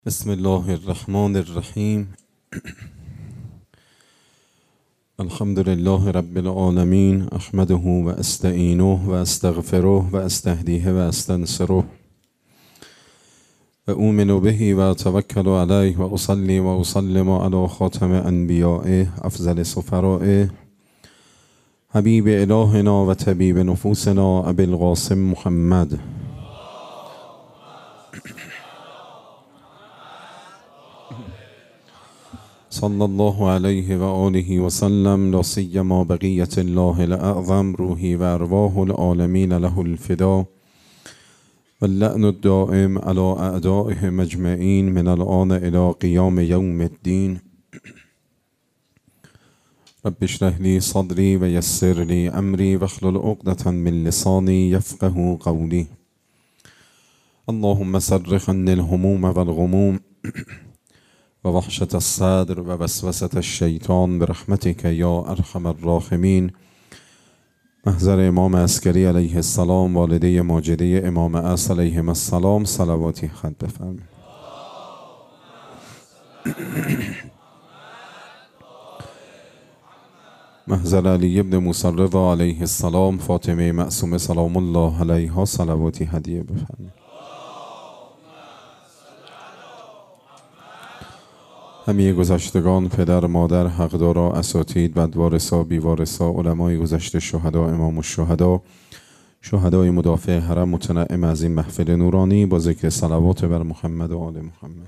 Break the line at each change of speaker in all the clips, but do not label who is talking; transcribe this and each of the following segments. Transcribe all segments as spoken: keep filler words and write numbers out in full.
بسم الله الرحمن الرحیم. الحمد لله رب العالمین، احمده و استعینه و استغفره و استهدیه و استنصره و اؤمن به و اتوکل علیه و اصلی و اسلم علی خاتم انبیائه افضل سفرائه حبیب الهنا و طبیب نفوسنا ابی القاسم محمد صلی الله علیه و آله و سلم. لا سیما بقیت الله الاعظم روحی و ارواح العالمین له الفدا و اللعن الدائم علی اعدائه مجمعین من الآن الی قیام یوم الدین. رب اشرح لی صدری و یسر لی امری واحلل عقدة من لسانی یفقهوا قولی. اللهم صرف عني الهموم والغموم و وحشت الصدر و وسوسة الشیطان برحمتک یا ارحم الراحمین. محضر امام عسکری علیه السلام، والده ماجده امام عصر علیهم السلام، صلواتی خط بفرمایید. محضر علی ابن موسی الرضا علیه السلام، فاطمه معصومه سلام الله علیها، صلواتی هدیه بفرمایید. همه گذشتگان، پدر، مادر، حقدارا، اساتید، بدوارثا، بیوارثا، علمای گذشته، شهدا، امام الشهدا، شهدای مدافع حرم، متنعم از این محفل نورانی، با ذکر صلوات بر محمد و آل محمد.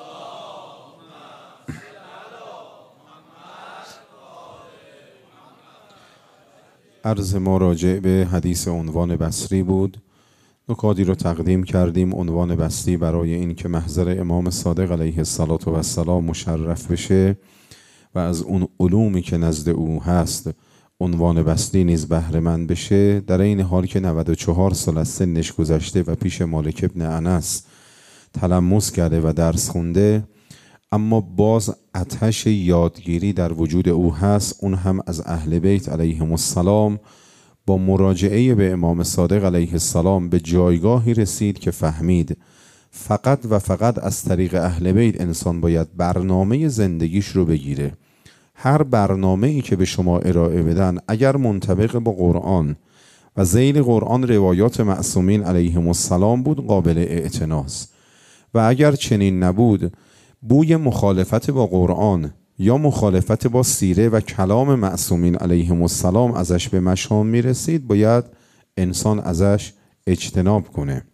عرض ما راجع به حدیث عنوان بصری بود. نکاتی رو تقدیم کردیم. عنوان بستی برای این که محضر امام صادق علیه السلام مشرف بشه و از اون علومی که نزد او هست عنوان بستی نیز بهره مند بشه، در این حال که نود و چهار سال از سنش گذشته و پیش مالک ابن انس تلمس کرده و درس خونده، اما باز آتش یادگیری در وجود او هست، اون هم از اهل بیت علیهم السلام. با مراجعه به امام صادق علیه السلام به جایگاهی رسید که فهمید فقط و فقط از طریق اهل بیت انسان باید برنامه زندگیش رو بگیره. هر برنامه ای که به شما ارائه بدن اگر منطبق با قرآن و ذیل قرآن روایات معصومین علیهم السلام بود، قابل اعتناست، و اگر چنین نبود، بوی مخالفت با قرآن یا مخالفت با سیره و کلام معصومین علیهم السلام ازش به مشام میرسید، باید انسان ازش اجتناب کنه.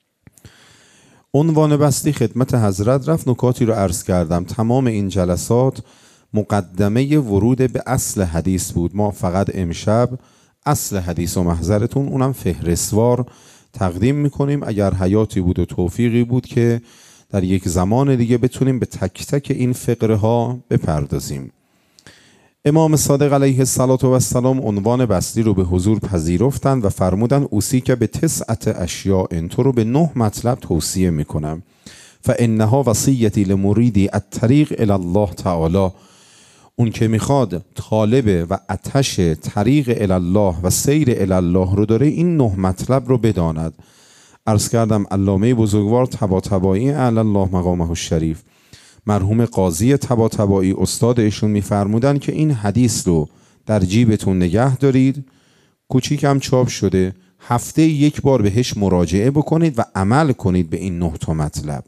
عنوان بستی خدمت حضرت رفت. نکاتی رو عرض کردم. تمام این جلسات مقدمه ورود به اصل حدیث بود. ما فقط امشب اصل حدیث و محضرتون، اونم فهرستوار تقدیم میکنیم. اگر حیاتی بود و توفیقی بود که در یک زمان دیگه بتونیم به تک تک این فقره ها بپردازیم. امام صادق علیه السلام عنوان بستی رو به حضور پذیرفتند و فرمودند اوصی که به تسعت اشیاء، تو رو به نه مطلب توصیه میکنم. فانها وصیتی لمریدی الطریق الی الله تعالی. اون که میخواد طالب و آتش طریق الی الله و سیر الی الله رو داره، این نه مطلب رو بداند. عرض کردم علامه بزرگوار طباطبایی اعلی الله مقامه الشریف، مرحوم قاضی طباطبایی استاد ایشون میفرمودن که این حدیث رو در جیبتون نگه دارید، کوچیک هم چاپ شده، هفته یک بار بهش مراجعه بکنید و عمل کنید به این نه تا مطلب.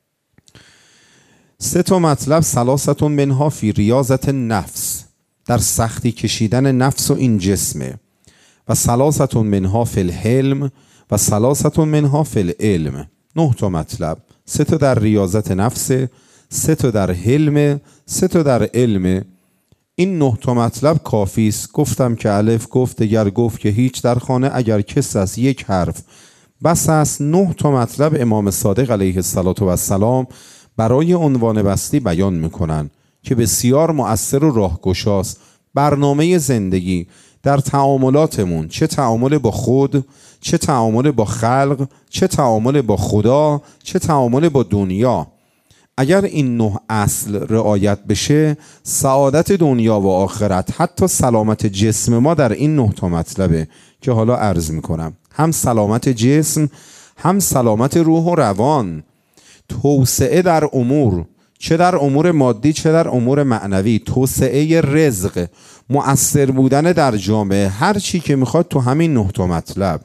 سه تا مطلب ثلاثه منها فی ریاضت نفس، در سختی کشیدن نفس و این جسمه، و ثلاثه منها فی الحلم و ثلاثه منها فی العلم. نه تا مطلب، سه تا در ریاضت نفس، سه تا در حلم، سه تا در علم. این نه تا مطلب کافی است. گفتم که الف گفت، دگر گفت که هیچ در خانه، اگر کس است یک حرف بس است. نه تا مطلب امام صادق علیه السلام برای عنوان بستی بیان میکنن که بسیار مؤثر و راهگشاست. برنامه زندگی در تعاملاتمون، چه تعامل با خود، چه تعامل با خلق، چه تعامل با خدا، چه تعامل با دنیا، اگر این نه اصل رعایت بشه، سعادت دنیا و آخرت، حتی سلامت جسم ما در این نه تا مطلبه که حالا عرض میکنم. هم سلامت جسم، هم سلامت روح و روان. توسعه در امور، چه در امور مادی چه در امور معنوی، توسعه رزق، مؤثر بودن در جامعه، هر چی که میخواد تو همین نه تا مطلب.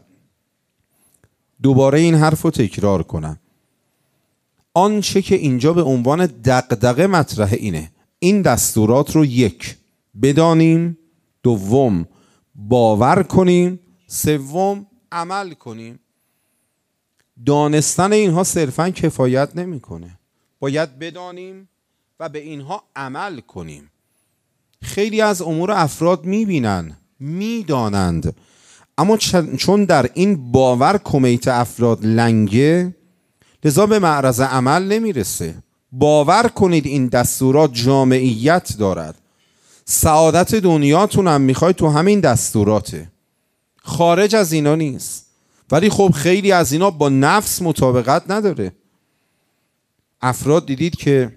دوباره این حرف رو تکرار کنم. آنچه که اینجا به عنوان دغدغه مطرح اینه، این دستورات رو یک بدانیم، دوم باور کنیم، سوم عمل کنیم. دانستن اینها صرفاً کفایت نمیکنه، باید بدانیم و به اینها عمل کنیم. خیلی از امور افراد میبینن، میدانند، اما چون در این باور کمیت افراد لنگه، لذا به معرض عمل نمیرسه. باور کنید این دستورات جامعیت دارد. سعادت دنیاتون هم میخوای تو همین دستوراته، خارج از اینا نیست. ولی خب خیلی از اینا با نفس مطابقت نداره. افراد دیدید که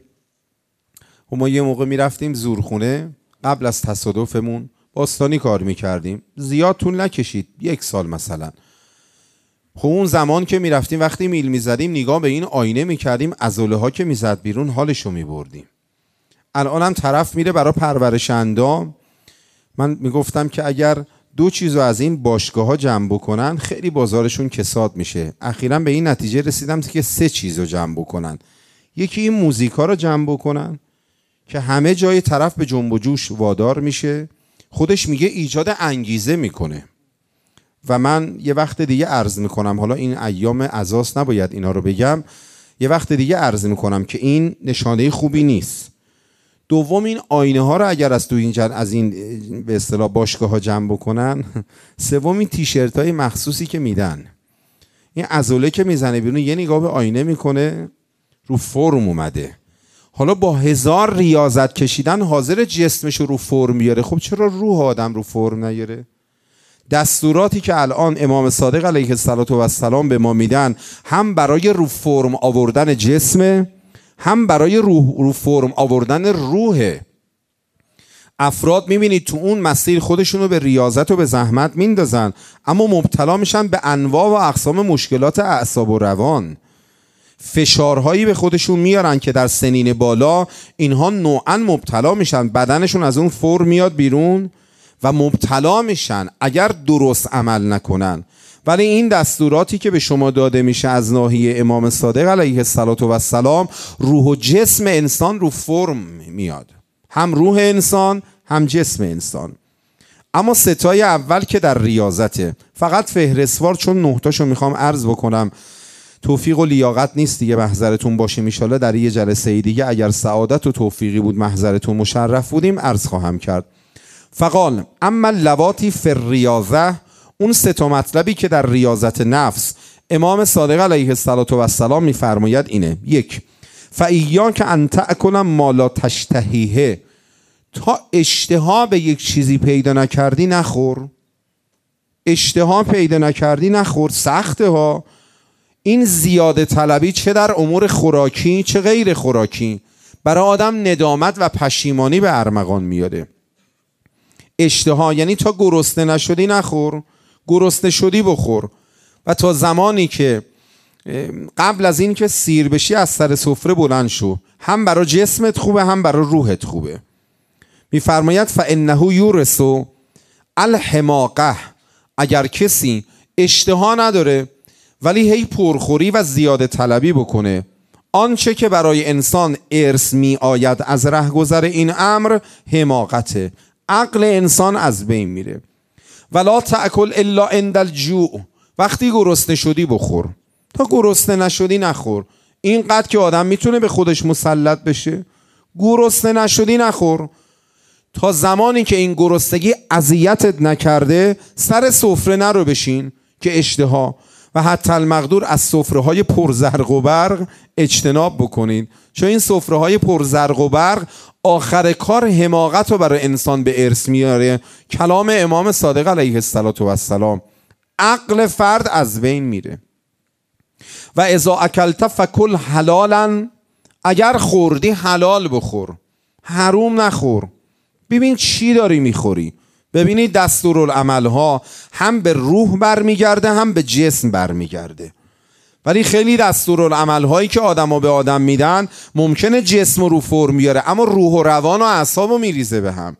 ما یه موقع میرفتیم زورخونه، قبل از تصادفمون باستانی کار میکردیم، زیاد طول نکشید، یک سال مثلا. خب اون زمان که میرفتیم وقتی میل میزدیم نگاه به این آینه میکردیم، عضله ها که میزد بیرون حالشو میبردیم. الان هم طرف میره برای پرورش اندام. من میگفتم که اگر دو چیزو از این باشگاه ها جمع بکنن خیلی بازارشون کساد میشه. اخیراً به این نتیجه رسیدم که سه چیزو جمع بکنن. یکی این موزیکا رو جمع بکنن که همه جای طرف به جنب و جوش وادار میشه، خودش میگه ایجاد انگیزه میکنه. و من یه وقت دیگه عرض میکنم، حالا این ایام عزاست نباید اینا رو بگم، یه وقت دیگه عرض میکنم که این نشانه خوبی نیست. دوم این آینه ها رو اگر از تو این جن از این به اصطلاح باشگاه ها جمع بکنن. سوم این تیشرت های مخصوصی که میدن، این عضله که میزنه بیرون یه نگاه به آینه میکنه، رو فرم اومده. حالا با هزار ریاضت کشیدن حاضر جسمش رو فرم بیاره، خب چرا روح آدم رو فرم نیاره؟ دستوراتی که الان امام صادق علیه السلام به ما میدن، هم برای رو فرم آوردن جسم، هم برای روح رو فرم آوردن روح. افراد میبینید تو اون مسیر خودشونو به ریاضت و به زحمت میندازن، اما مبتلا میشن به انواع و اقسام مشکلات اعصاب و روان. فشارهایی به خودشون میارن که در سنین بالا اینها نوعا مبتلا میشن، بدنشون از اون فرم میاد بیرون و مبتلا میشن اگر درست عمل نکنن. ولی این دستوراتی که به شما داده میشه از ناحیه امام صادق علیه السلام، روح و جسم انسان رو فرم میاد، هم روح انسان هم جسم انسان. اما ستای اول که در ریاضته، فقط فهرستوار چون نه تاشو میخوام عرض بکنم، توفیق و لیاقت نیست دیگه، محضرتون باشه میشاله در یه جلسه دیگه اگر سعادت و توفیقی بود محضرتون مشرف بودیم عرض خواهم کرد. فقال اما لواتی فی الریاضه، اون سه تا مطلبی که در ریاضت نفس امام صادق علیه السلام میفرماید اینه: یک، فایاک ان تأکل ما لا تشتهیه، تا اشتها به یک چیزی پیدا نکردی نخور. اشتها پیدا نکردی نخور، سخته ها. این زیاده طلبی چه در امور خوراکی چه غیر خوراکی برای آدم ندامت و پشیمانی به ارمغان میاره. اشتها یعنی تا گرسنه نشدی نخور، گرسنه شدی بخور. و تا زمانی که قبل از این که سیر بشی از سر سفره بلند شو، هم برای جسمت خوبه هم برای روحت خوبه. میفرماید فانه یورث الحماقه، اگر کسی اشتها نداره ولی هی پرخوری و زیاده طلبی بکنه، آنچه که برای انسان ارث می آید از رهگذر این امر حماقته، عقل انسان از بین میره. ولا تأکل الا عند الجوع، وقتی گرسنه شدی بخور، تا گرسنه نشدی نخور. اینقدر که آدم میتونه به خودش مسلط بشه. گرسنه نشدی نخور، تا زمانی که این گرسنگی اذیتت نکرده سر سفره نرو بشین که اشتها. و حتی المقدور از سفره های پرزرق و برق اجتناب بکنید، چون این سفره های پرزرق و برق آخر کار حماقت رو برای انسان به ارث میاره. کلام امام صادق علیه السلام، عقل فرد از بین میره. و اذا اکلت فکل حلالا، اگر خوردی حلال بخور، حروم نخور. ببین چی داری میخوری. ببینید دستورالعمل ها هم به روح برمیگرده هم به جسم برمیگرده. ولی خیلی دستورالعمل هایی که آدما به آدم میدن ممکنه جسم رو فرم بیاره، اما روح و روان و اعصاب رو میریزه به هم.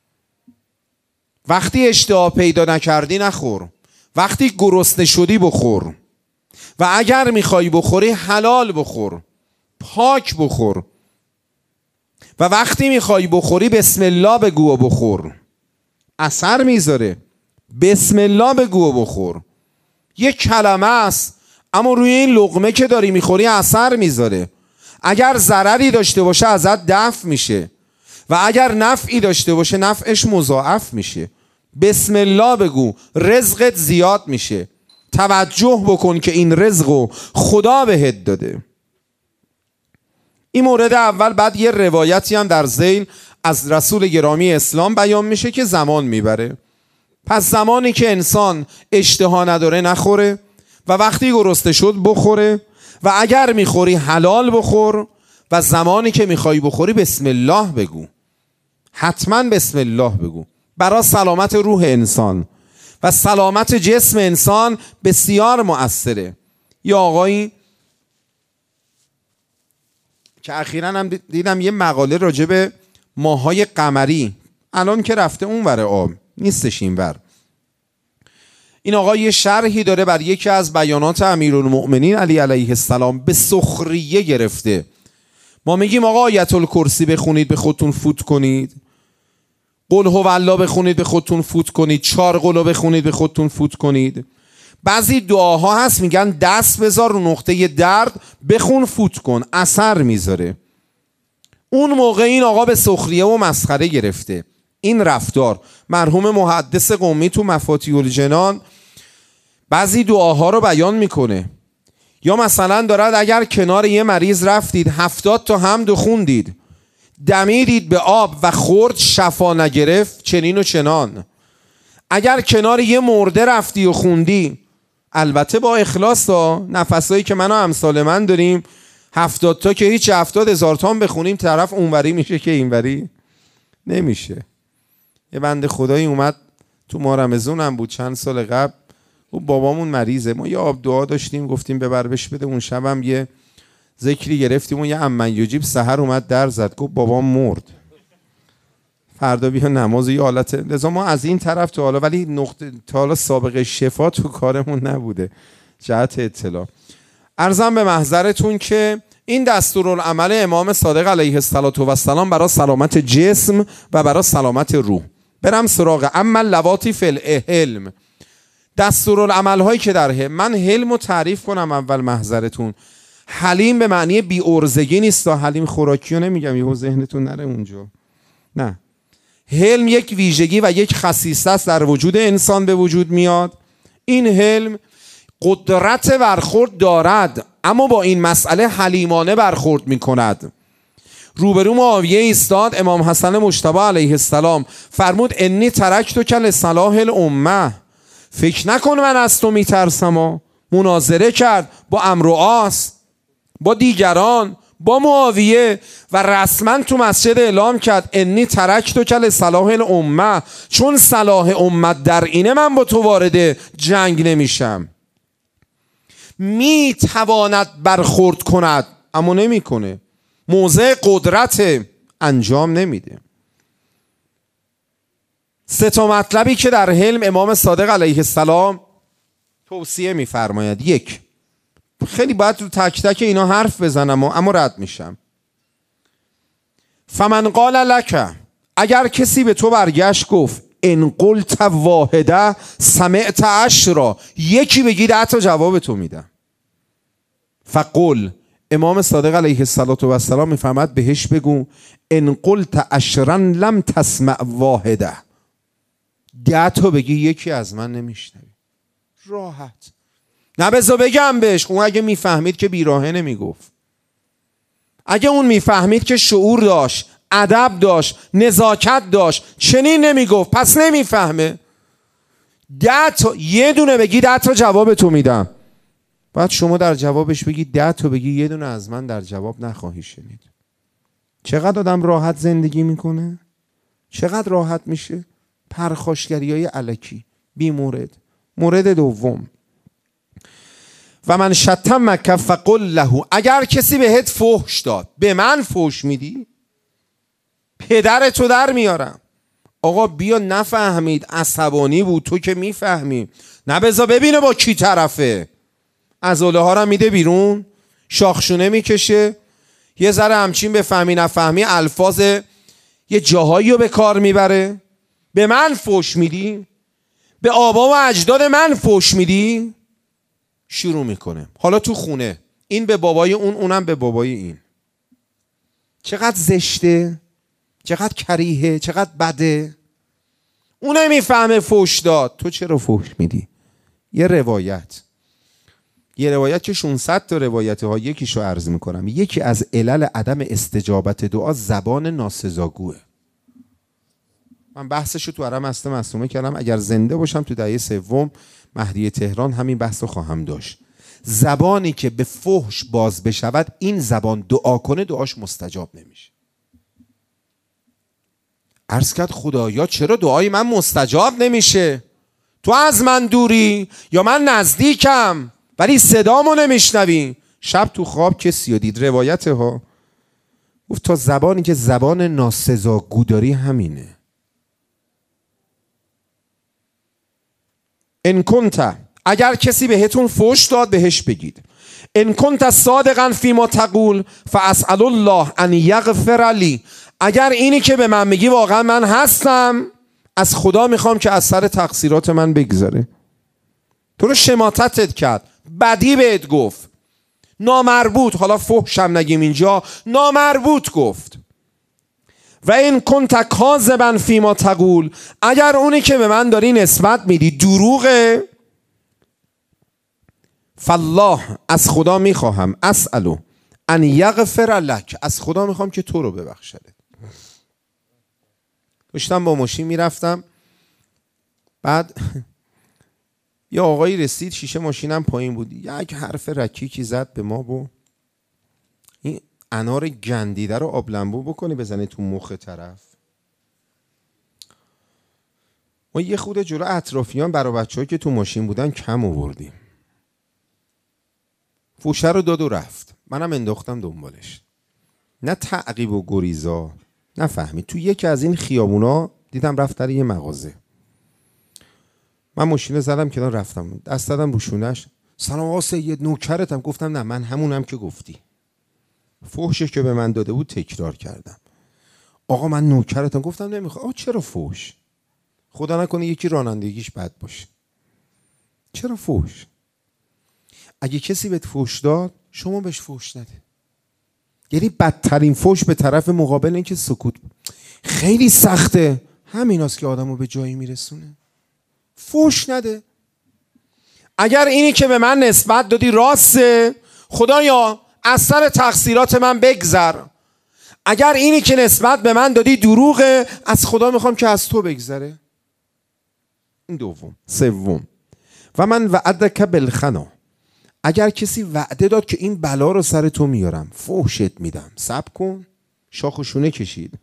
وقتی اشتها پیدا نکردی نخور، وقتی گرسنه شدی بخور، و اگر میخوای بخوری حلال بخور، پاک بخور، و وقتی میخوای بخوری بسم الله بگو و بخور. اثر میذاره. بسم الله بگو و بخور. یک کلمه است اما روی این لقمه که داری میخوری اثر میذاره. اگر ضرری داشته باشه ازت دفع میشه و اگر نفعی داشته باشه نفعش مضاعف میشه. بسم الله بگو، رزقت زیاد میشه. توجه بکن که این رزقو خدا بهت داده. این مورد اول. بعد یه روایتی هم در ذیل از رسول گرامی اسلام بیان میشه که زمان میبره. پس زمانی که انسان اشتها نداره نخوره و وقتی گرسنه شد بخوره و اگر میخوری حلال بخور و زمانی که میخوای بخوری بسم الله بگو. حتما بسم الله بگو. برای سلامت روح انسان و سلامت جسم انسان بسیار مؤثره. یا آقایی که اخیراً هم دیدم یه مقاله راجع به ماهای قمری، الان که رفته اون ور آب نیستش این ور، این آقا یه شرحی داره بر یکی از بیانات امیرالمؤمنین علی علیه السلام، به سخریه گرفته. ما میگیم آقا آیت الکرسی بخونید به خودتون فوت کنید، قل هو الله بخونید به خودتون فوت کنید، چهار قلو بخونید به خودتون فوت کنید. بعضی دعاها هست میگن دست بذار رو نقطه درد بخون فوت کن، اثر میذاره. اون موقع این آقا به سخریه و مسخره گرفته این رفتار. مرحوم محدث قمی تو مفاتیح الجنان بعضی دعاها رو بیان میکنه. یا مثلا دارد اگر کنار یه مریض رفتید هفتاد تا حمد خوندید، دمیدید به آب و خورد شفا نگرفت چنین و چنان. اگر کنار یه مرده رفتی و خوندی، البته با اخلاص تا نفسایی که من و امثال من داریم، هفتاد تا که هیچ، هفتاد هزار تا هم بخونیم طرف اونوری میشه که اینوری نمیشه. یه بنده خدایی اومد تو ماه رمضان هم بود چند سال قبل، و بابامون مریضه، ما یه آب دعا داشتیم گفتیم ببر بش بده. اون شب هم یه ذکری گرفتیم و یه امن یجیب سحر اومد در زد گفت بابام مرد، فردا بیا نماز. یه حالت لذا ما از این طرف تا حالا، ولی نقطه تا حالا سابقه شفا تو کارمون نبوده جهت اطلاع. عرضم به محضرتون که این دستورالعمل امام صادق علیه السلام برای سلامت جسم و برای سلامت روح. برم سراغ اما لواتی فی الحلم، دستورالعمل هایی که در حلم. من حلم رو تعریف کنم اول محضرتون. حلیم به معنی بی ارزگی نیست، تا حلیم خوراکی رو نمیگم یهو ذهنتون نره اونجا، نه. حلم یک ویژگی و یک خصیصه است در وجود انسان به وجود میاد. این حلم قدرت برخورد دارد اما با این مسئله حلیمانه برخورد میکند. روبرو معاویه ایستاد، امام حسن مجتبی علیه السلام فرمود انی ترکتک لصلاح الامه، فکر نکن من از تو میترسم. مناظره کرد با عمرو و عاص، با دیگران، با معاویه و رسما تو مسجد اعلام کرد انی ترکتک لصلاح الامه، چون صلاح امت در اینه من با تو وارد جنگ نمیشم. می تواند برخورد کند اما نمیکنه، موضع قدرت انجام نمیده. سه تا مطلبی که در حلم امام صادق علیه السلام توصیه میفرماید. یک، خیلی باید رو تک تک اینا حرف بزنم اما رد میشم. فمن قال لک، اگر کسی به تو برگشت گفت ان قلت واحده سمعت عشرا، یکی بگی ده تا جواب تو میدم. فقل، امام صادق علیه السلام میفهمد بهش بگو ان قلت عشرا لم تسمع واحده، ده تا بگی یکی از من نمیشنوی. راحت. نه بذار بگم بهش. اون اگه میفهمید که بیراهه نمیگفت. اگه اون میفهمید که شعور داشت، ادب داشت، نزاکت داشت، چنین نمیگفت. پس نمیفهمه. ده تا، یه دونه بگی ده تا جواب تو میدم. بعد شما در جوابش بگی ده تا بگی یه دونه از من در جواب نخواهی شنید. چقدر آدم راحت زندگی میکنه؟ چقدر راحت میشه؟ پرخاشگری های الکی بی مورد. مورد دوم، و من شتمک فقل له، اگر کسی بهت فحش داد، به من فحش میدی؟ پدرتو در میارم. آقا بیا، نفهمید، عصبانی بود، تو که میفهمی، نه بذار ببینه با کی طرفه. عضله ها رو میده بیرون، شاخشونه میکشه، یه ذره همچین بفهمی نفهمی الفاظ یه جاهایی رو به کار میبره. به من فحش میدی؟ به آبا و اجداد من فحش میدی؟ شروع میکنه. حالا تو خونه این به بابای اون، اونم به بابای این. چقدر زشته، چقدر کریهه، چقدر بده. اون میفهمه فحش داد، تو چرا فحش میدی؟ یه روایت یه روایت که ششصد تا روایت ها، یکیشو عرض میکنم. یکی از علل عدم استجابت دعا زبان ناسزاگوه. من بحثشو تو حرم هسته معصومه کردم، اگر زنده باشم تو دهه سوم مهدی تهران همین بحثو خواهم داشت. زبانی که به فحش باز بشود، این زبان دعا کنه دعاش مستجاب نمیشه. عرض کرد خدایا چرا دعای من مستجاب نمیشه؟ تو از من دوری یا من نزدیکم ولی صدامو نمیشنوی؟ شب تو خواب کسی رو دید، روایت ها گفت تا زبانی که زبان ناسزاگو داری همینه. ان کنت، اگر کسی بهتون فحش داد بهش بگید. ان کنت صادقا فیما تقول فاسأل الله ان یغفر لی، اگر اینی که به من میگی واقعا من هستم، از خدا میخوام که از سر تقصیرات من بگذره. تو رو شماتتت کرد، بدی بهت گفت، نامربوط، حالا فحش هم نگیم اینجا، نامربوط گفت. و این کنت کاذبا فیما تقول، اگر اونی که به من داری نسبت میدی دروغه، فالله، از خدا میخواهم، اسألو ان یغفر لک، از خدا میخوام که تو رو ببخشده. داشتم با ماشین میرفتم، بعد یه آقایی رسید، شیشه ماشینم پایین بود، یک حرف رکیکی زد به ما، بو این انار گندیده رو آب لمبو بکنی بزنی تو مخ طرف. ما یه خود جلو اطرافیان برای بچه‌هایی که تو ماشین بودن کم آوردیم. فوشه رو داد و رفت، منم انداختم دنبالش. نه تعقیب و گریزا، نه فهمید. تو یکی از این خیابونا دیدم رفت در یه مغازه. من ماشین زدم کنار، رفتم دست دادم رو شونش، سلام آقا سید، نوکرتم. گفتم نه من همونم که گفتی. فحشی که به من داده بود تکرار کردم. آقا من نوکرتم. گفتم نمیخوام. آقا چرا فحش؟ خدا نکنه یکی رانندگیش بد باشه. چرا فحش؟ اگه کسی بهت فحش داد، شما بهش فحش نده. یعنی بدترین فحش به طرف مقابل این که سکوت. خیلی سخته، همیناست که آدمو به جایی میرسونه. فحش نده. اگر اینی که به من نسبت دادی راسته، خدایا از سر تقصیرات من بگذر. اگر اینی که نسبت به من دادی دروغه، از خدا میخوام که از تو بگذره. این دوم. سوم، و من وعدک بالخنا، اگر کسی وعده داد که این بلا رو سر تو میارم، فحشت میدم، صبر کن، شاخ و شونه کشید.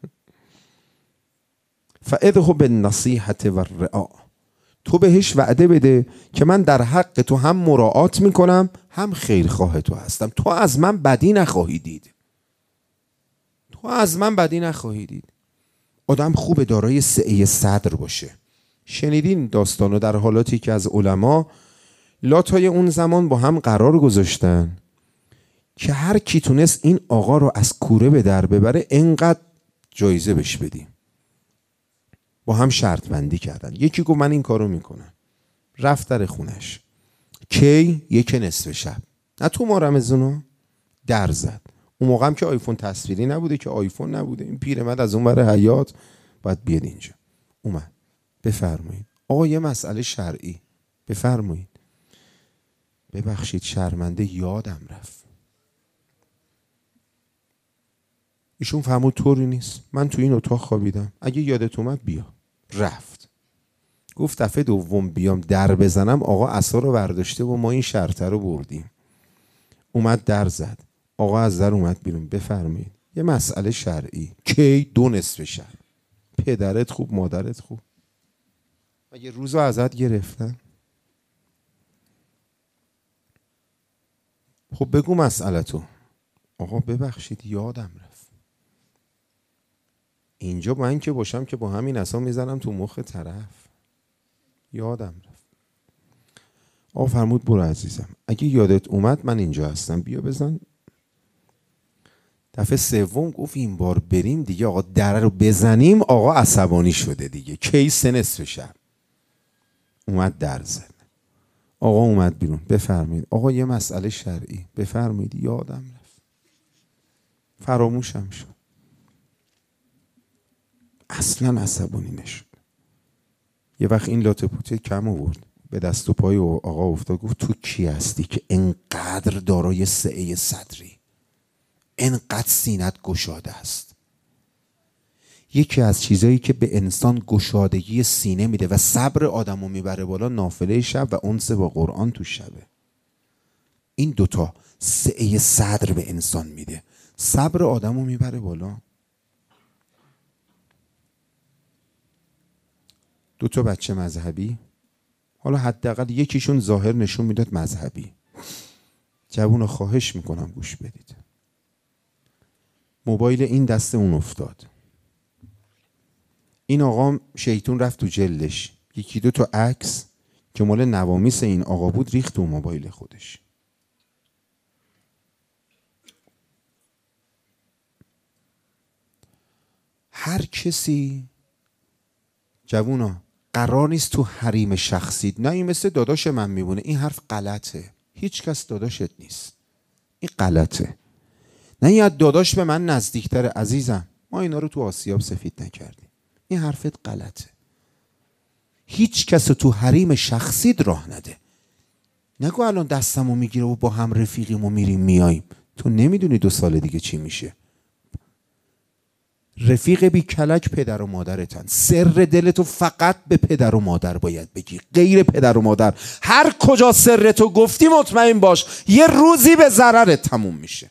فعده بالنصیحة والرعا، تو بهش وعده بده که من در حق تو هم مراعات میکنم هم خیرخواه تو هستم. تو از من بدی نخواهی دید. تو از من بدی نخواهی دید. آدم خوب دارای سعه صدر باشه. شنیدین داستانو در حالاتی که از علما لاتای اون زمان با هم قرار گذاشتن که هر کی تونست این آقا رو از کوره به در ببره انقدر جایزه بهش بدیم. با هم شرط بندی کردن. یکی گفت من این کارو میکنم، رفت در خونش. کی؟ یک نصف شب، نه تو ما رمزونو، در زد. اون موقع هم که آیفون تصویری نبوده، که آیفون نبوده، این پیرمرد از اون ور حیات باید بیاد اینجا. اومد. بفرمایید آقا یه مسئله شرعی. بفرمایید. ببخشید شرمنده یادم رفت. ایشون فهمود طوری نیست، من تو این اتاق خوابیدم، اگه یادت اومد بیا. رفت. گفت دفعه دوم بیام در بزنم آقا عصا رو برداشته و ما این شرطه رو بردیم. اومد در زد. آقا از در اومد بیرون. بفرمایید یه مسئله شرعی. کی؟ دو نصف شب. پدرت خوب مادرت خوب؟ مگه روزو ازت گرفتن؟ خب بگو مسئله تو. آقا ببخشید یادم رفت. اینجا من که باشم که با همین اصلا میزنم تو مخ طرف. یادم رفت. آقا فرمود برو عزیزم، اگه یادت اومد من اینجا هستم، بیا بزن. دفعه سوم گفت این بار بریم دیگه آقا در رو بزنیم. آقا عصبانی شده دیگه. کیس نصف شب اومد در زد. آقا اومد بیرون. بفرمایید آقا یه مسئله شرعی. بفرمایید. یادم رفت. فراموشم شد. اصلا عصبانی نشد. یه وقت این لاته پوته کم آورد، به دست و پای آقا افتاد، گفت تو کی هستی که انقدر دارای سعه صدری، انقدر سینت گشاده است؟ یکی از چیزایی که به انسان گشادگی سینه میده و صبر آدمو میبره بالا، نافله شب و انس با قرآن تو شبه. این دوتا سعه صدر به انسان میده، صبر آدمو میبره بالا. دوتا بچه مذهبی، حالا حداقل یکیشون ظاهر نشون میداد مذهبی. جوونا خواهش میکنم گوش بدید. موبایل این دست اون افتاد. این آقا شیطون رفت تو جلدش، یکی دو تا عکس که مال نوامیس این آقا بود ریخت تو موبایل خودش. هر کسی جوونا قرار نیست تو حریم شخصیت، نه این مثل داداش من میمونه. این حرف غلطه. هیچ کس داداشت نیست. این غلطه. نه این داداش به من نزدیکتره. عزیزم ما اینا رو تو آسیاب سفید نکردیم. این حرفت غلطه. هیچ کس تو حریم شخصیت راه نده. نگو الان دستمو میگیره و با هم رفیقیم و میریم میاییم. تو نمیدونی دو سال دیگه چی میشه. رفیق بی کلک پدر و مادرتن. سر دلتو فقط به پدر و مادر باید بگی، غیر پدر و مادر هر کجا سرتو گفتی مطمئن باش یه روزی به ضررت تموم میشه.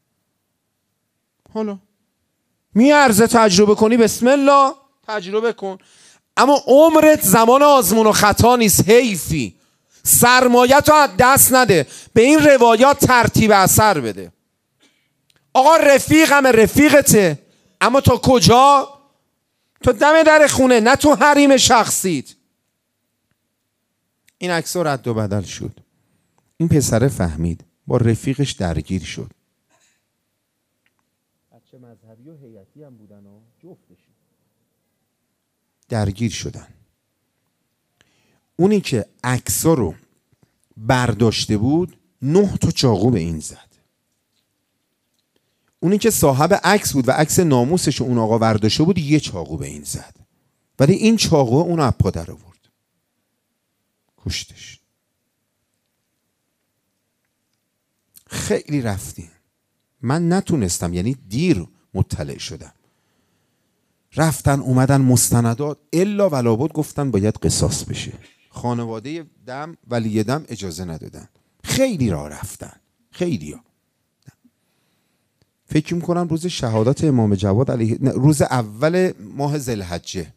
حالا میارزه تجربه کنی، بسم الله تجربه کن، اما عمرت زمان آزمون و خطا نیست. حیفی. سرمایت رو از دست نده. به این روایات ترتیب اثر بده. آقا رفیقم رفیقته، اما تا کجا؟ تو دم در خونه، نه تو حریم شخصیت. این عکس رد و بدل شد. این پسره فهمید، با رفیقش درگیر شد. بچه مذهبی و هیئتی هم بودن و جفتشون درگیر شدن. اونی که عکس‌ها رو برداشته بود نه تا چاقو به این زد. اونی که صاحب عکس بود و عکس ناموسش اون آقا برداشته بود یه چاقو به این زد. ولی این چاقو اون رو پا در آورد، کشتش. خیلی رفتیم. من نتونستم، یعنی دیر مطلع شدم. رفتن اومدن مستندات الا ولا بود گفتن باید قصاص بشه. خانواده دم ولی دم اجازه ندادن. خیلی راه رفتن. خیلی ها. فکر میکنم روز شهادت امام جواد علیه، روز اول ماه ذوالحجه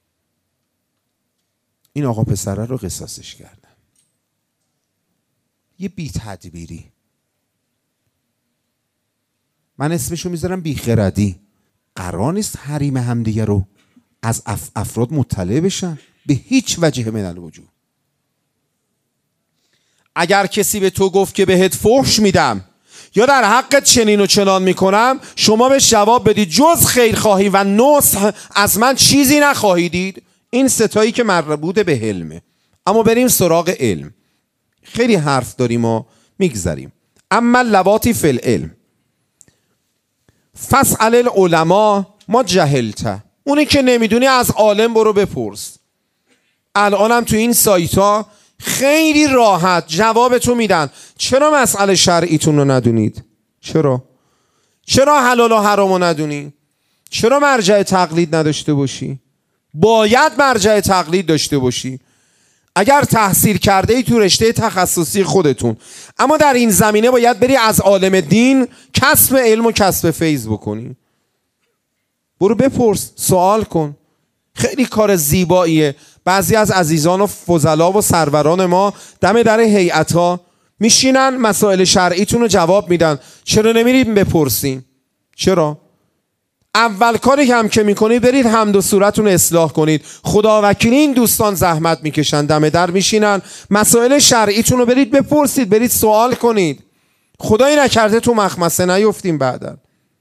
این آقا پسره رو قصاصش کردن. یه بی تدبیری. من اسمشو میذارم بیخردی. قرار نیست حریم همدیگه رو از اف افراد مطلع بشن به هیچ وجه من الوجود. اگر کسی به تو گفت که بهت فحش میدم یا در حقت چنین و چنان میکنم، شما به جواب بدید جز خیرخواهی و نصح از من چیزی نخواهید دید. این ستایی که مربوط به علمه. اما بریم سراغ علم. خیلی حرف داریم و میگذریم. اما لواتی فی العلم فاسأل العلماء ما جهلت. اونی که نمیدونی از عالم برو بپرس. الانم تو این سایت ها خیلی راحت جوابتو میدن. چرا مسئله شرعیتون رو ندونید؟ چرا؟ چرا حلال و حرام رو ندونی؟ چرا مرجع تقلید نداشته باشی؟ باید مرجع تقلید داشته باشی اگر تحصیل کرده ای تو رشته تخصصی خودتون. اما در این زمینه باید بری از عالم دین کسب علم و کسب فیض بکنی. برو بپرس، سوال کن. خیلی کار زیباییه. بعضی از عزیزان و فضلا و سروران ما دم در هیئت‌ها
میشینن مسائل شرعیتون رو جواب میدن. چرا نمیرید بپرسین؟ چرا؟ اول کاری که هم که میکنید برید حمد و صورتون اصلاح کنید. خدا وکیلی این دوستان زحمت میکشن، دم در میشینن، مسائل شرعیتون رو برید بپرسید، برید سوال کنید. خدایی نکرده تو مخمسه نیفتیم بعدا.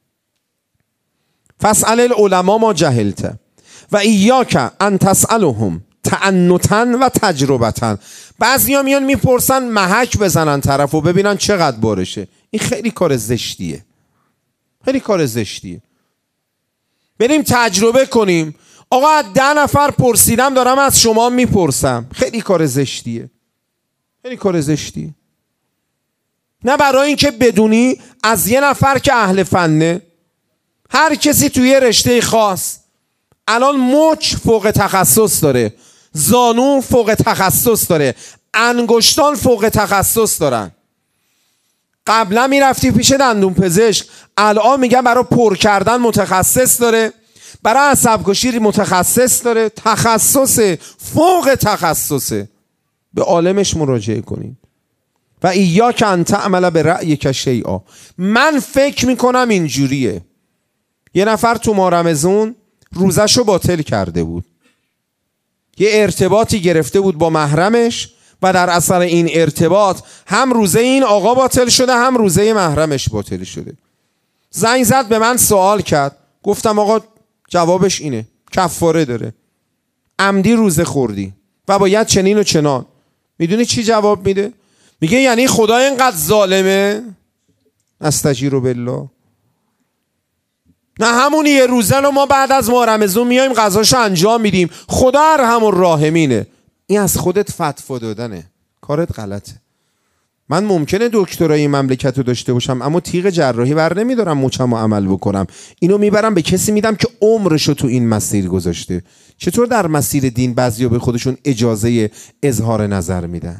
فاسأل العلماء ما جهلت و ایاک ان تسألهم تعنتا و تجربتا. بعضیا میان میپرسن محک بزنن طرف و ببینن چقدر بارشه. این خیلی کار زشتیه، خیلی کار زشتیه. بریم تجربه کنیم. آقا از ده نفر پرسیدم دارم از شما میپرسم. خیلی کار زشتیه، خیلی کار زشتیه. نه برای اینکه بدونی از یه نفر که اهل فنه، هر کسی توی رشته خاص الان مچ فوق تخصص داره، زانو فوق تخصص داره، انگشتان فوق تخصص دارن. قبلا میرفتی پیش دندون پزشک، الان میگن برای پر کردن متخصص داره، برای عصب کشی متخصص داره. تخصص فوق تخصصه. به عالمش مراجعه کنید. و ایاک ان تعمل برأیک شیئا. من فکر میکنم اینجوریه. یه نفر تو ماه رمضان روزشو باطل کرده بود، یه ارتباطی گرفته بود با محرمش و در اثر این ارتباط هم روزه این آقا باطل شده هم روزه محرمش باطل شده. زنگ زد به من سوال کرد، گفتم آقا جوابش اینه، کفاره داره، عمدی روزه خوردی و باید چنین و چنان. میدونی چی جواب میده؟ میگه یعنی خدا اینقدر ظالمه؟ استجیر بالله. نه همون یه روزه رو ما بعد از ماه رمضان میایم قضاشو انجام میدیم، خدا ارحم الراحمینه. این از خودت فتوا دادنه، کارت غلطه. من ممکنه دکترای مملکت رو داشته باشم اما تیغ جراحی بر نمیدارم مچم و عمل بکنم. اینو میبرم به کسی میدم که عمرشو تو این مسیر گذاشته. چطور در مسیر دین بعضیا به خودشون اجازه اظهار نظر میدن؟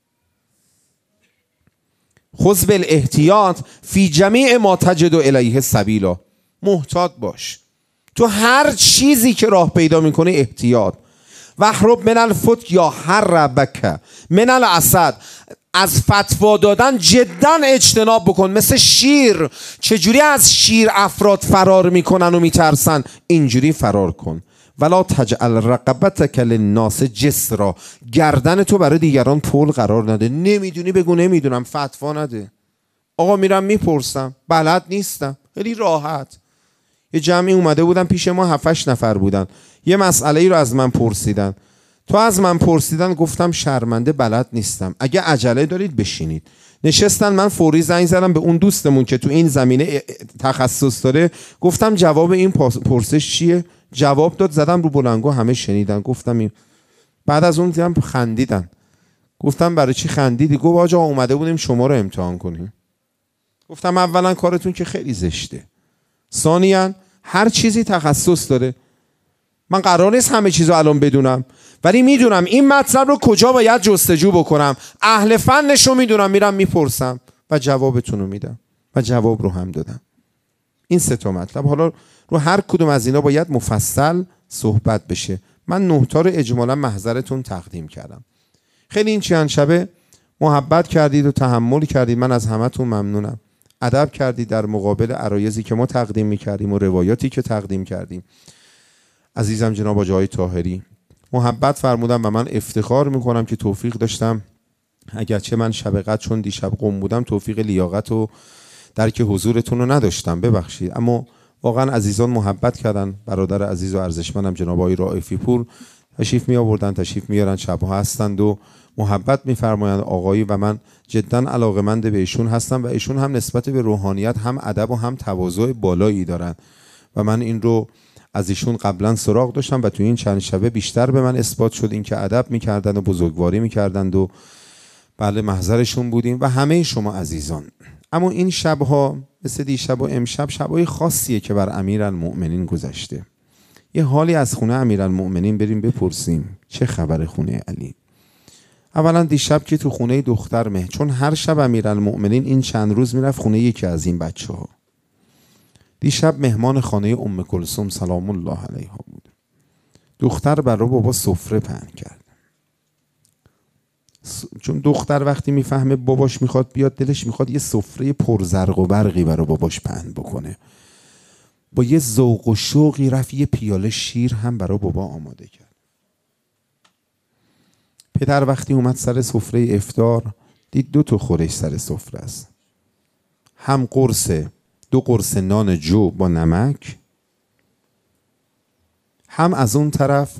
خذ بالاحتیاط فی جمیع ما تجد الیه سبیلا. محتاط باش تو هر چیزی که راه پیدا میکنه. احتیاط. وحرب من الفت یا حربک من الاسد. از فتوا دادن جدا اجتناب بکن. مثل شیر، چجوری از شیر افراد فرار میکنن و میترسن، اینجوری فرار کن. ولا تجعل رقبتک للناس جسرا. گردن تو برای دیگران پول قرار نده. نمیدونی بگو نمیدونم، فتوا نده. آقا میرم میپرسم، بلد نیستم. خیلی راحت. یه جمعی اومده بودن پیش ما، هفتش نفر بودن، یه مسئله ای رو از من پرسیدن. تو از من پرسیدن، گفتم شرمنده بلد نیستم، اگه عجله دارید بشینید. نشستن، من فوری زنگ زدم به اون دوستمون که تو این زمینه تخصص داره، گفتم جواب این پرسش چیه؟ جواب داد، زدم رو بلنگو، همه شنیدن. گفتم این. بعد از اون دیدم خندیدن. گفتم برای چی خندیدی؟ گفت آقا اومده بودیم شما رو امتحان کنیم. گفتم اولا کارتون که خیلی زشته، ثانیاً هر چیزی تخصص داره. من قرار نیست همه چیزو الان بدونم، ولی میدونم این مطلب رو کجا باید جستجو بکنم. اهل فنش رو میدونم، میرم میپرسم و جوابتون رو میدم و جواب رو هم دادم. این سه تا مطلب. حالا رو هر کدوم از اینا باید مفصل صحبت بشه. من نه تا رو اجمالا محضرتون تقدیم کردم. خیلی این چند شبه محبت کردید و تحمل کردید، من از همتون ممنونم. ادب کردید در مقابل عرایضی که ما تقدیم میکردیم و روایاتی که تقدیم کردیم. عزیزم جناب آقای جای طاهری محبت فرمودم و من افتخار میکنم که توفیق داشتم، اگرچه من شب قدر چون دیشب قم بودم توفیق لیاقت و درک حضورتون رو نداشتم، ببخشید. اما واقعا عزیزان محبت کردن. برادر عزیز و ارزشمندم جناب آقای رائفی پور تشریف می آوردن، تشریف میارن، شبها هستند و محبت میفرمایند آقایی و من جدا علاقه‌مند به ایشون هستم و ایشون هم نسبت به روحانیت هم ادب و هم تواضع بالایی دارن و من این رو از ایشون قبلا سراغ داشتم و تو این چند شبه بیشتر به من اثبات شد این که ادب میکردن و بزرگواری میکردند و بله محضرشون بودیم و همه شما عزیزان. اما این شبها مثل دیشب و امشب شبهای خاصیه که بر امیرالمؤمنین گذشته. یه حالی از خونه امیرالمؤمنین بریم بپرسیم چه خبر خونه علی. اولا دیشب که تو خونه دختر مه، چون هر شب امیرالمؤمنین این چند روز میرفت خونه یکی از این بچه‌ها. دیشب مهمان خانه ام کلثوم سلام الله علیها بود. دختر برای بابا سفره پهن کرد. چون دختر وقتی میفهمه باباش میخواد بیاد، دلش میخواد یه سفره پرزرق و برقی برای باباش پهن بکنه. با یه ذوق و شوقی رفت یه پیاله شیر هم برای بابا آماده کرد. پدر وقتی اومد سر سفره افطار دید دو تا خورش سر سفره است. هم قرص دو قرص نان جو با نمک، هم از اون طرف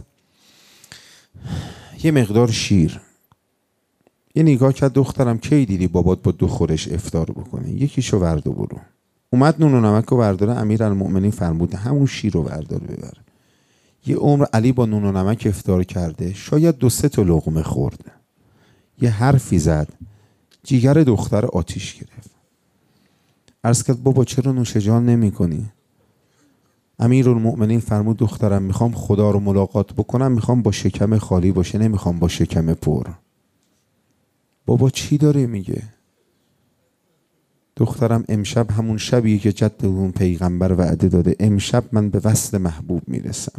یه مقدار شیر. یه نگاه کرد دخترم کی دیدی بابات با دو خورش افطار بکنه؟ یکیشو ورد و برو. اومد نون و نمک رو ورداره. امیرالمؤمنین فرمود همون شیر رو وردار ببر. یه عمر علی با نون و نمک افطار کرده، شاید دو سه تا لقمه خورده. یه حرفی زد، جیگر دختر آتیش گرفت. عرض کرد بابا چرا نوش جان نمی کنی؟ امیرالمؤمنین فرمود دخترم میخوام خدا رو ملاقات بکنم، میخوام با شکم خالی باشه، نمیخوام با شکم پر. بابا چی داره میگه؟ دخترم امشب همون شبیه که جدمون پیغمبر وعده داده، امشب من به وصل محبوب میرسم.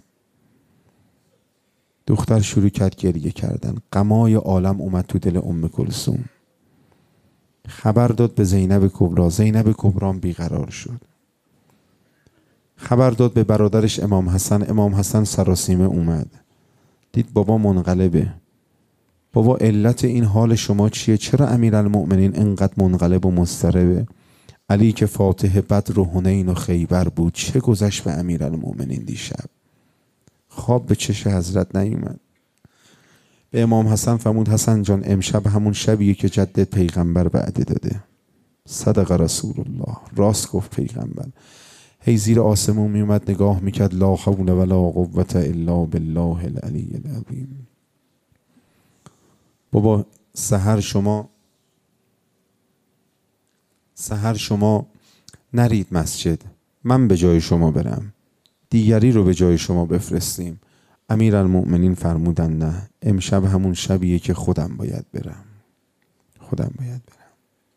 دختر شروع کرد گریه کردن. غمای عالم اومد تو دل ام کلثوم. خبر داد به زینب کبرا. زینب کبرا بیقرار شد. خبر داد به برادرش امام حسن. امام حسن سراسیمه اومد. دید بابا منقلبه. بابا علت این حال شما چیه؟ چرا امیرالمؤمنین انقدر منقلب و مضطربه؟ علی که فاتح بدر و حنین و خیبر بود، چه گذشت به امیرالمؤمنین دیشب؟ خواب به چش حضرت نیومد. به امام حسن فرمود حسن جان امشب همون شبیه که جدت پیغمبر وعده داده. صدق رسول الله، راست گفت پیغمبر. هی زیر آسمون میومد نگاه میکرد، لا حول ولا قوة الا بالله العلی العظیم. بابا سحر شما سحر شما نرید مسجد، من به جای شما برم، دیگری رو به جای شما بفرستیم. امیرالمؤمنین فرمودن نه، امشب همون شبیه که خودم باید برم. خودم باید برم.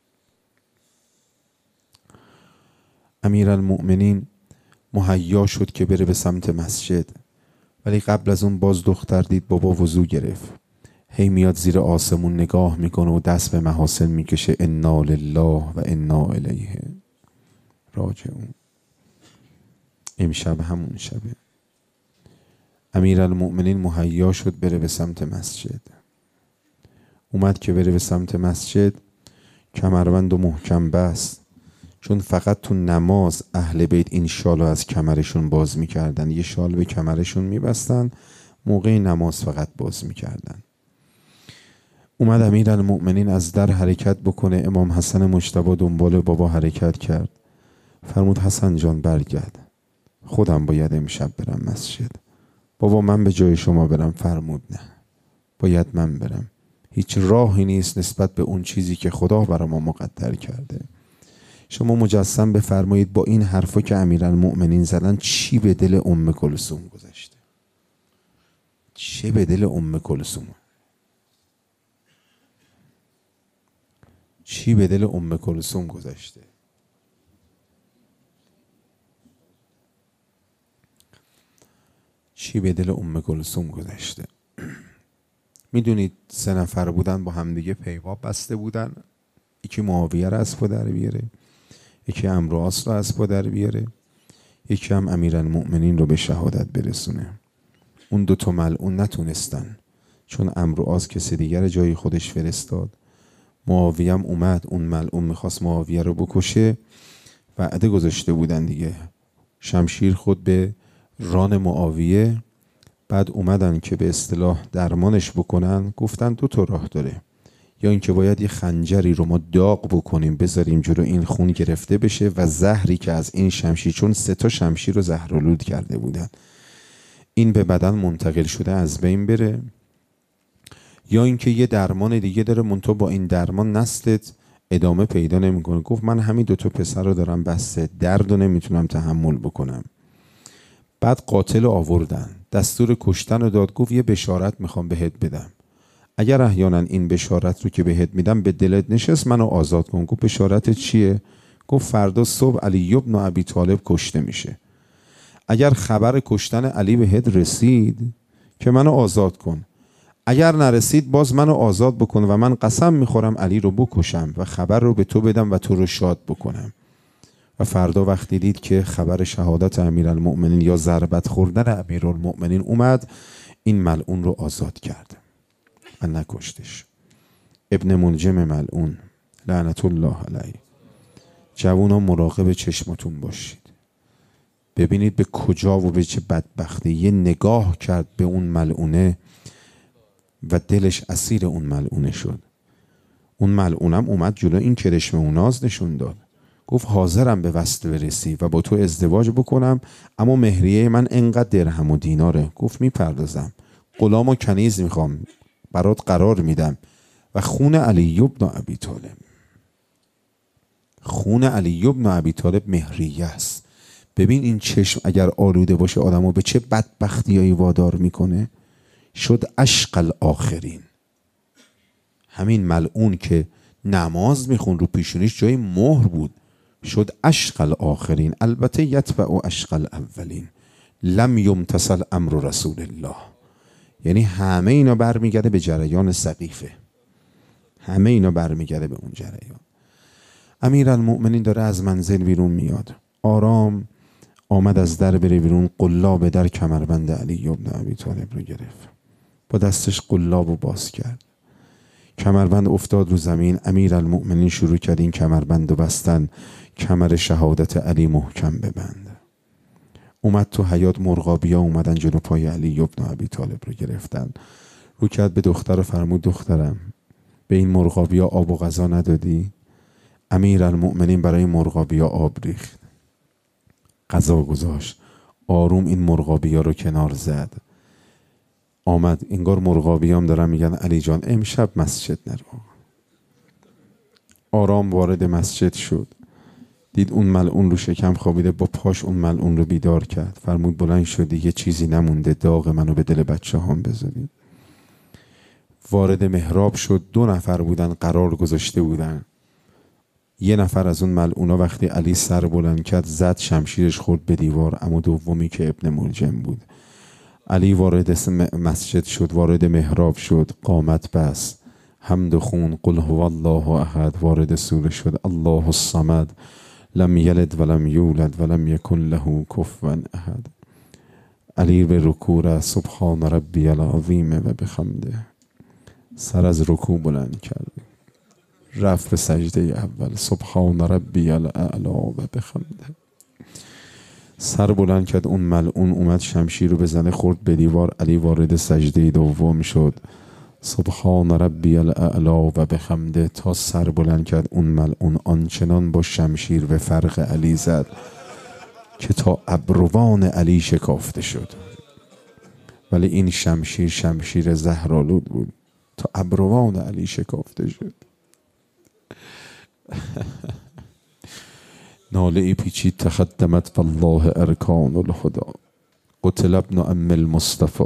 امیرالمؤمنین مهیا شد که بره به سمت مسجد، ولی قبل از اون باز دختر دید بابا وضو گرفت. هی میاد زیر آسمون نگاه میکنه و دست به محاسن میکشه. انا لله و انا الیه راجعون. امشب همون شبه. امیرالمؤمنین مهیا شد بره به سمت مسجد. اومد که بره به سمت مسجد، کمربند و محکم بست، چون فقط تو نماز اهل بیت این شالو از کمرشون باز میکردن. یه شال به کمرشون میبستن، موقع نماز فقط باز میکردن. اومد امیرالمؤمنین از در حرکت بکنه. امام حسن مجتبی دنبال بابا حرکت کرد. فرمود حسن جان برگرد، خودم باید امشب برم مسجد. بابا من به جای شما برم. فرمود نه، باید من برم. هیچ راهی نیست نسبت به اون چیزی که خدا برای ما مقدر کرده. شما مجسم بفرمایید با این حرفا که امیرالمؤمنین زدن چی به دل ام کلثوم گذشته. چه به دل ام کلثوم چی به دل ام کلثوم گذشته. چی به دل ام کلثوم گذشته. میدونید سه نفر بودن با همدیگه پیواب بسته بودن. یکی معاویه رو از پا در بیاره، یکی عمرو عاص رو از پا در بیاره، یکی هم امیرالمؤمنین رو به شهادت برسونه. اون دو تا ملعون نتونستن، چون عمرو عاص کسی دیگر جای خودش فرستاد. معاویه هم اومد، اون ملعون میخواست معاویه رو بکشه. وعده گذاشته بودن دیگه، شمشیر خود به ران معاویه. بعد اومدن که به اصطلاح درمانش بکنن. گفتن دو تا راه داره، یا اینکه باید یه خنجری رو ما داغ بکنیم بذاریم جلو این خون گرفته بشه و زهری که از این شمشیر، چون سه تا شمشیر رو زهرآلود کرده بودن، این به بدن منتقل شده از بین بره، یا اینکه یه درمان دیگه داره منتها با این درمان نسلت ادامه پیدا نمیکنه. گفت من همین دو تا پسر رو دارم بسته، درد رو نمیتونم تحمل بکنم. بعد قاتل رو آوردن، دستور کشتن رو داد. گفت یه بشارت میخوام بهت بدم، اگر احیانا این بشارت رو که بهت میدم به دلت نشست منو آزاد کن. گفت بشارت چیه؟ گفت فردا صبح علی ابن ابی طالب کشته میشه. اگر خبر کشتن علی بهت رسید که منو آزاد کن،
اگر نرسید باز منو آزاد بکن و من قسم میخورم علی رو بکشم و خبر رو به تو بدم و تو رو شاد بکنم. و فردا وقتی دید که خبر شهادت امیرالمؤمنین یا ضربت خوردن امیرالمؤمنین اومد، این ملعون رو آزاد کرد و نکشتش. ابن ملجم ملعون لعنت الله علیه. جوونا مراقب چشمتون باشید، ببینید به کجا و به چه بدبختی. یه نگاه کرد به اون ملعونه و دلش اسیر اون ملعونه شد. اون ملعونم اومد جلو این کرشمه و ناز نشون داد، گفت حاضرم به وصل برسی و با تو ازدواج بکنم، اما مهریه من انقدر درهم و دیناره. گفت میپردازم، غلام و کنیز میخوام، برات قرار میدم. و خون علی بن ابی طالب، خون علی بن ابی طالب مهریه است. ببین این چشم اگر آلوده باشه آدمو به چه بدبختیایی وادار میکنه. شد اشق الاخرین. همین ملعون که نماز میخون رو پیشونیش جای مهر بود، شد اشق الاخرین. البته یتبع اشق الاولین. لم یمتثل امر رسول الله. یعنی همه اینا برمیگرده به جریان سقیفه، همه اینا برمیگرده به اون جریان. امیرالمؤمنین داره از منزل بیرون میاد، آرام آمد از در بره بیرون. قلاب در کمربند علی بن ابی طالب رو گرفت، با دستش قلاب رو باز کرد. کمربند افتاد رو زمین. امیرالمؤمنین شروع کرد این کمربند رو بستن. کمر شهادت علی محکم ببند. اومد تو حیاط، مرغابیا اومدن جلو پای علی بن ابی طالب رو گرفتن. رو کرد به دختر، فرمود دخترم به این مرغابیا آب و غذا ندادی؟ امیرالمؤمنین برای مرغابیا آب ریخت، غذا گذاشت، آروم این مرغابیا رو کنار زد. آمد، انگار مرغابیام دارن میگن علی جان امشب مسجد نرو. آرام وارد مسجد شد، دید اون ملعون رو شکم خوابیده، با پاش اون ملعون رو بیدار کرد. فرمود بلند شد، دیگه چیزی نمونده، داغ منو به دل بچه هم بذارید. وارد محراب شد. دو نفر بودن قرار گذاشته بودن. یه نفر از اون ملعونا وقتی علی سر بلند کرد زد، شمشیرش خورد به دیوار. اما دومی که ابن ملجم بود. علی وارد مسجد شد، وارد محراب شد، قامت بس، حمد و خون، قل هو الله احد، وارد سوره شد، الله الصمد، لم یلد ولم یولد ولم یکن له کفوا احد. علی به رکوع رفت، سبحان ربی العظیم و بحمده. سر از رکوع بلند کرد، رفت به سجده اول، سبحان ربی الاعلی و بحمده. سر بلند کرد، اون ملعون اومد شمشیر رو بزنه، خورد به دیوار. علی وارد سجده دوم شد، سبحان ربی الاعلی و بحمده. تا سر بلند کرد اون ملعون آنچنان با شمشیر به فرق علی زد که تا ابروان علی شکافته شد. ولی این شمشیر شمشیر زهرآلود بود، تا ابروان علی شکافته شد. ناله ای پیچید تقدمت والله ارکان الهدى، قتل ابن ام المصطفى،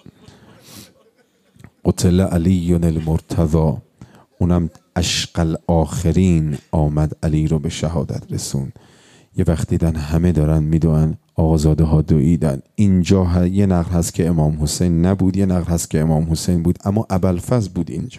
قتل علی المرتضی. اونم اشق الاخرین آمد علی رو به شهادت رسون. یه وقت دیدن همه دارن میدونن، آقازاده ها دویدن. اینجا یه نقل هست که امام حسین نبود، یه نقل هست که امام حسین بود، اما ابوالفضل بود اینجا.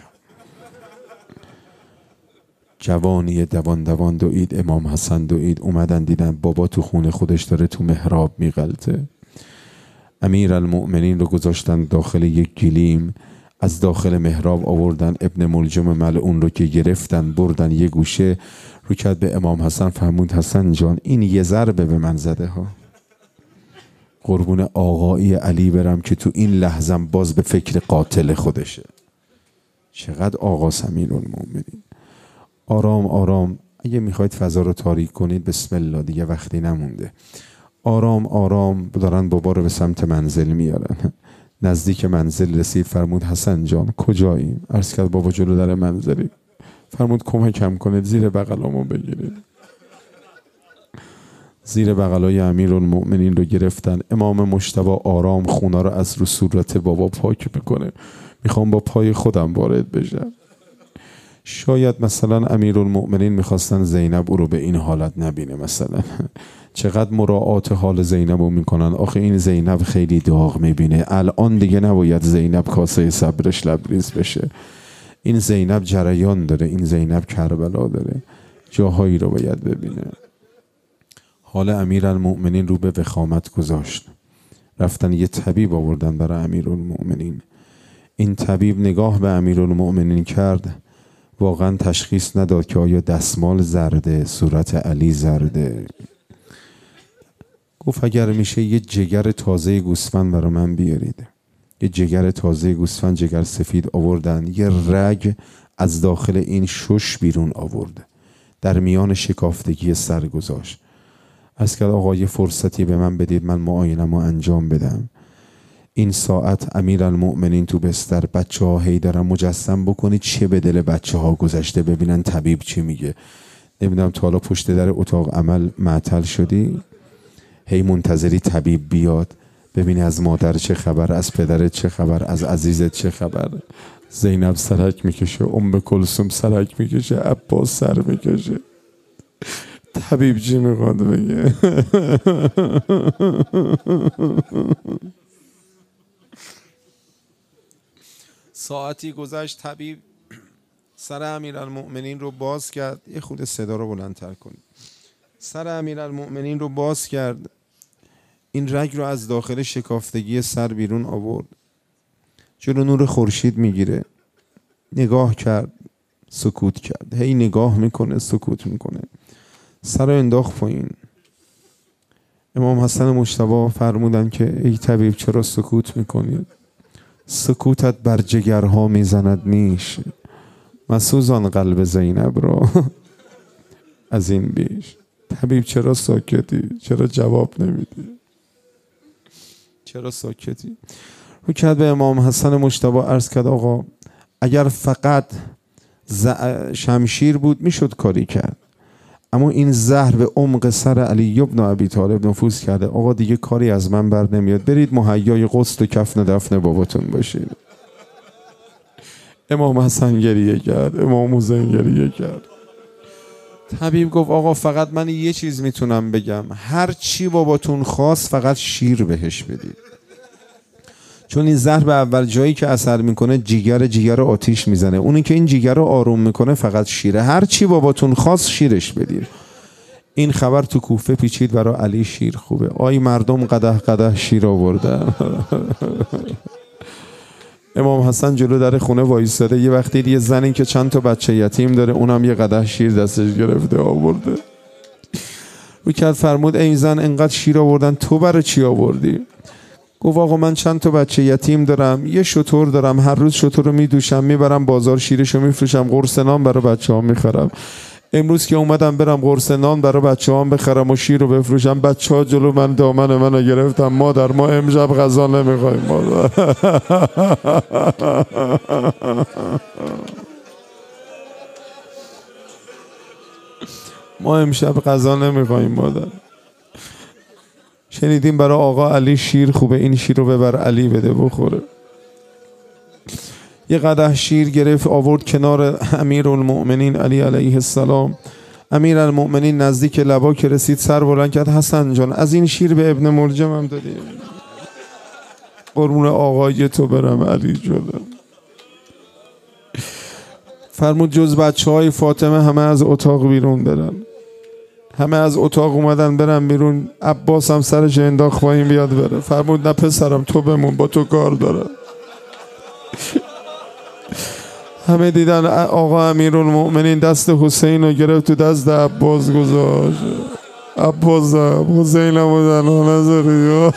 جوانی دوان دوان دوید، امام حسن دوید. اومدن دیدن بابا تو خونه خودش داره تو محراب میغلطه. امیرالمؤمنین رو گذاشتن داخل یک گلیم، از داخل محراب آوردن ابن ملجم ملعون رو که گرفتن بردن یه گوشه. رو کرد به امام حسن، فرمود حسن جان این یه ضربه به من زده ها، قربون آقایی علی برم که تو این لحظم باز به فکر قاتل خودشه. چقدر آقا امیرالمؤمنین. آرام آرام، اگه میخواید فضا رو تاریک کنید بسم الله، دیگه وقتی نمونده. آرام آرام دارن بابا رو به سمت منزل میارن. نزدیک منزل رسید، فرمود حسن جان کجاییم؟ عرض کرد بابا جلو در منزلی. فرمود کمکم کنید زیر بغلامو بگیرید. زیر بغلای امیرالمؤمنین رو گرفتن. امام مجتبی آرام خونا رو از رو صورت بابا پاک میکنه. میخوام با پای خودم وارد بشم. شاید مثلا امیرالمؤمنین میخواستن زینب او رو به این حالت نبینه. مثلا چقدر مراعات حال زینب رو میکنن. آخه این زینب خیلی داغ میبینه، الان دیگه نباید زینب کاسه صبرش لبریز بشه. این زینب جریان داره، این زینب کربلا داره، جاهایی رو باید ببینه. حال امیرالمؤمنین رو به وخامت گذاشت. رفتن یه طبیب آوردن برای امیرالمؤمنین. این طبیب نگاه به امیرالمؤمنین کرد، واقعا تشخیص نداد که آیا دستمال زرده، صورت علی زرده. گفت اگر میشه یه جگر تازه گوسفند برای من بیارید. یه جگر تازه گوسفند، جگر سفید آوردن. یه رگ از داخل این شش بیرون آورد، در میان شکافتگی سر گذاشت. از که آقا یه فرصتی به من بدید من معاینه‌مو انجام بدم. این ساعت امیرالمؤمنین تو بستر، بچه ها هی دارن مجسم بکنید چه به دل بچه ها گذشته، ببینن طبیب چی میگه. نمیدونم تا حالا پشت در اتاق عمل معطل شدی؟ هی منتظری طبیب بیاد ببینی از مادر چه خبر، از پدرت چه خبر، از عزیزت چه خبر. زینب سرک میکشه، ام کلثوم سرک میکشه، عباس سر میکشه. طبیب چی میخواد بگه؟ ساعتی گذشت، طبیب سر امیرالمؤمنین رو باز کرد. یه خود صدا رو بلندتر کنید. سر امیرالمؤمنین رو باز کرد، این رگ رو از داخل شکافتگی سر بیرون آورد. جلو نور خورشید میگیره، نگاه کرد، سکوت کرد. هی نگاه میکنه، سکوت میکنه. سر رو انداخت پایین. امام حسن مجتبی فرمودن که ای طبیب چرا سکوت میکنید؟ سکوتت بر جگرها میزند نیش، مسوزان قلب زینب را از این بیش. طبیب چرا ساکتی؟ چرا جواب نمیدی؟ چرا ساکتی؟ رو کرد به امام حسن مجتبی عرض کرد آقا اگر فقط شمشیر بود میشد کاری کرد، اما این زهر به عمق سر علی ابن ابی طالب نفوذ کرده. آقا دیگه کاری از من بر نمیاد، برید مهیای غسل و کفن دفن باباتون باشید. امام حسن گریه کرد، امام حسین گریه کرد. طبیب گفت آقا فقط من یه چیز میتونم بگم، هر چی باباتون خواست فقط شیر بهش بدید، چون این زهر به اول جایی که اثر میکنه جیگر جیگر آتیش میزنه، اونی که این جیگر رو آروم میکنه فقط شیره. هر چی باباتون خواست شیرش بدید. این خبر تو کوفه پیچید برای علی شیر خوبه. آی مردم قدح قدح شیر آوردن. امام حسن جلو در خونه وایساده، یه وقتی یه زنی که چند تا بچه یتیم داره اونم یه قدح شیر دستش گرفته آورده. رو کرد فرمود ای زن انقدر شیر آوردن تو برای چی آوردی؟ گفت آقا من چند تا بچه یتیم دارم، یه شتر دارم، هر روز شتر رو میدوشم، میبرم بازار شیرشو میفروشم، قرص نان برای بچه ها میخرم. امروز که اومدم برم قرص نان برای بچه ها بخرم و شیر رو بفروشم، بچه ها جلو من دامن منو گرفتم، مادر ما امشب غذا نمیخوایم مادر. ما امشب غذا نمیخوایم مادر. شنیدیم برای آقا علی شیر خوبه، این شیر رو ببر علی بده بخوره. یه قدح شیر گرفت آورد کنار امیرالمؤمنین علی علیه السلام. امیرالمؤمنین نزدیک لبا که رسید سر بلند کرد حسن جان از این شیر به ابن ملجم هم دادی؟ قربون آقای تو برم علی جانم. فرمود جز بچه های فاطمه همه از اتاق بیرون برن. همه از اتاق اومدن برن بیرون. عباس هم سرش انداخت پایین بیاد بره. فرمود نه پسرم تو بمون با تو کار داره. همه دیدن آقا امیرالمؤمنین دست حسین رو گرفت تو دست عباس گذاشت. عباس حسین هم تنها نذاری.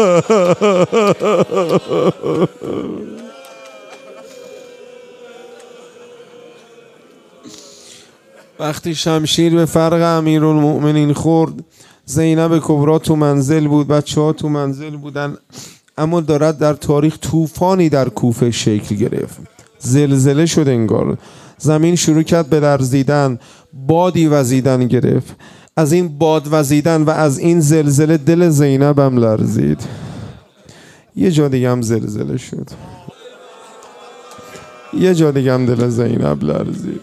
وقتی شمشیر به فرق امیرالمؤمنین خورد، زینب کبرا تو منزل بود، بچه ها تو منزل بودن، اما دارد در تاریخ طوفانی در کوفه شکل گرفت. زلزله شد انگار، زمین شروع کرد به لرزیدن، بادی وزیدن گرفت. از این باد وزیدن و از این زلزله دل زینب هم لرزید. یه جا دیگه هم زلزله شد. یه جا دیگه هم دل زینب لرزید.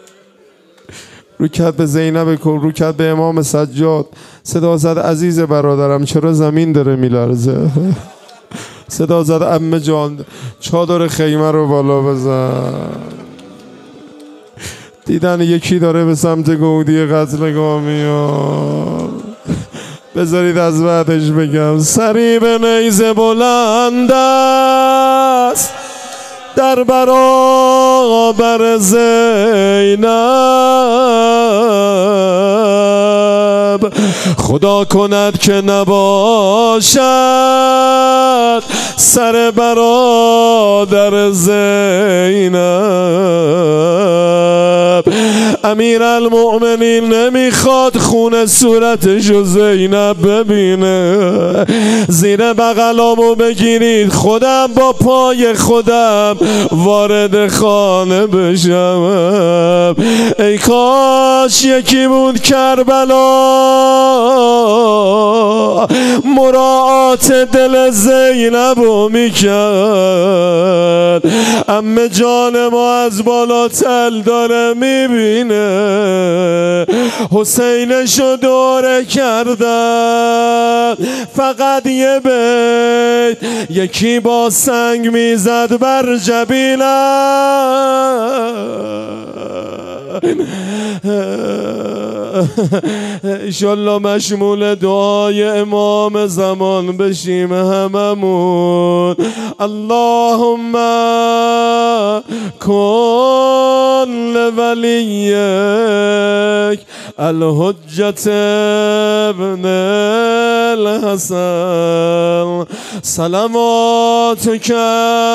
روکت به زینب کن، روکت به امام سجاد. صدا زد عزیز برادرم چرا زمین داره میلرزه. صدا زد عمه جان چادر خیمه رو بالا بزن. دیدن یکی داره به سمت گودی قتلگاه میاد. بذارید از بعدش بگم سری به نیزه بلند است در برابر زینب، خدا کند که نباشد سر برادر زینب. امیر المؤمنین نمیخواد خون صورتشو زینب ببینه. زیر بغلامو بگیرید خودم با پای خودم وارد خانه بشم. ای کاش یکی بود کربلا مراعات دل زینبو میکرد. عمه جان ما از بالا تل داره میبینه. حسینشو دوره کردن فقط یه بیت یکی با سنگ میزد بر جبینم. انشالله مشمول دعای امام زمان بشیم هممون. اللهم کن لولیک الحجت ابن الحسن صلواتک.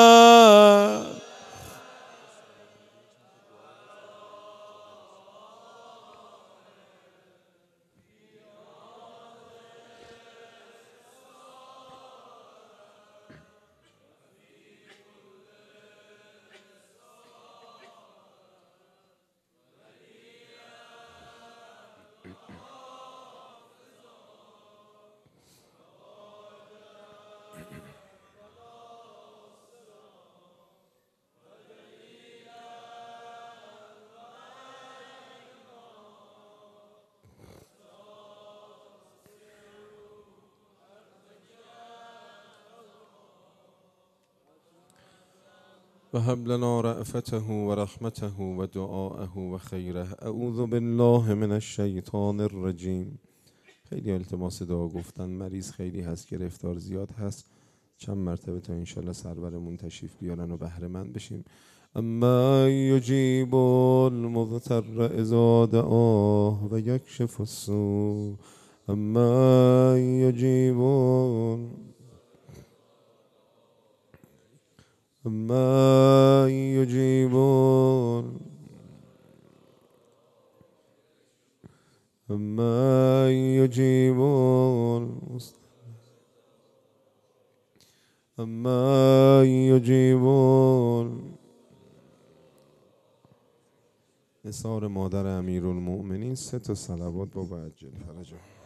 وهب لنا رأفته ورحمته ودعاءه وخيره. اعوذ بالله من الشیطان الرجیم. خیلی التماس دعا گفتن، مریض خیلی هست، گرفتار زیاد هست. چند مرتبه تا انشالله سرورمون تشریف بیارن و بهره مند بشیم. اما یجیب المضطر اذا دعاه و یکشف السوء. اما یجیب اما یجیبون اما یجیبون اما یجیبون. نثار مادر امیرالمؤمنین سه تا صلوات بابا عجل فرجه.